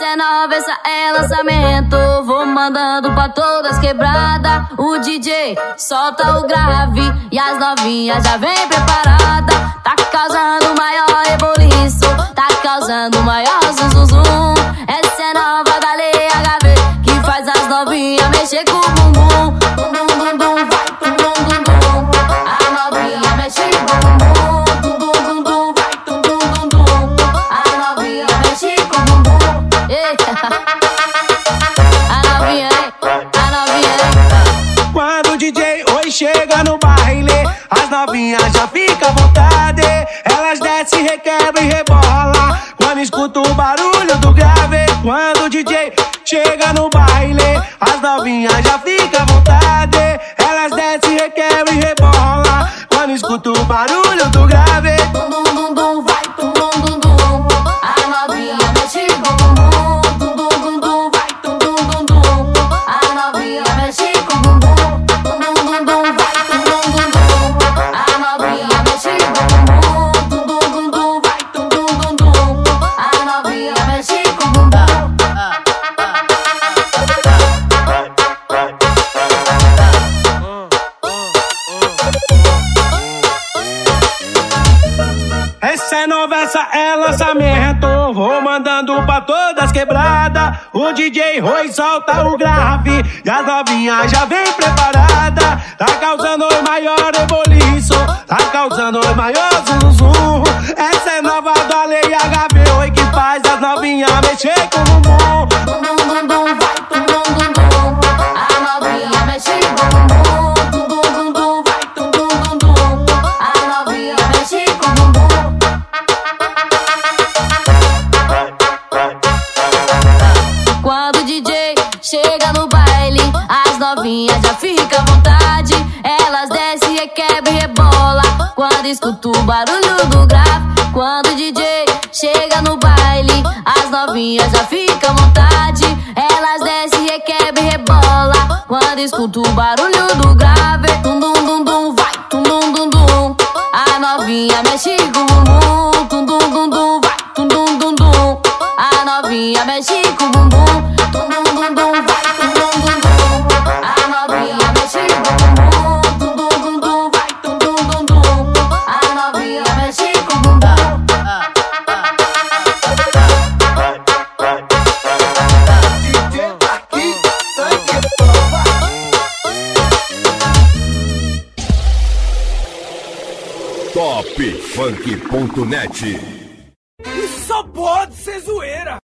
é nova, essa é lançamento. Vou mandando pra todas quebradas. O DJ solta o grave e as novinhas já vem preparada. Tá causando maior reboliço, tá causando maior zum. Essa é nova da Lei HV, que faz as novinhas mexer com o bumbum. Bum bum bum bum, vai bum bum bum bum. A novinha mexe com o bumbum. Bum bum bum bum, vai bum bum bum bum. A novinha mexe com o bumbum. A novinha, Quando o DJ Oi chega no baile, as novinhas já ficam à vontade. Elas descem, requebram e rebola quando escuta o barulho do grave. Quando o DJ chega no baile, as novinhas já ficam à vontade. Elas descem, requebram e rebola quando escuta o barulho do grave. bum bum bum bum, vai bum bum bum bum. A novinha mexe com o bumbum. Bum bum bum bum, vai bum bum bum bum. A novinha mexe com o bumbum. Bum bum bum bum, vai bum bum bum bum. A novinha mexe com o bumbum. Bum bum bum bum, vai bum bum bum bum. A novinha mexe com o bumbum. Essa é nova, essa é lançamento. Vou mandando pra todas quebradas. O DJ Oi solta o grave e as novinhas já vem preparada. Tá causando o maior reboliço, tá causando o maior zum. Essa é nova da Lei HV, Oi que faz as novinhas mexer com o bumbum. Bum bum bum bum, vai bum bum bum bum. A novinha mexe com o bumbum. Bum bum bum bum, vai bum bum bum bum. A novinha mexe com o bumbum. Quando o DJ chega no baile, as novinhas já ficam à vontade. Elas descem, requebram e rebola quando escuta o barulho do grave. Quando o DJ chega no baile, as novinhas já ficam à vontade. Elas descem, requebram e rebola quando escuta o barulho do grave. Tum dum dum dum, vai tum dum dum dum. A novinha mexe com o bumbum. Tum dum dum dum, vai tum dum dum dum. A novinha mexe com o bumbum. Tum dum dum dum, vai tum dum dum dum. A novinha mexe com o bumbum. Tum dum dum dum, vai tum dum dum dum. A novinha mexe com o bumbum. Topfunk.net. Isso só pode ser zoeira!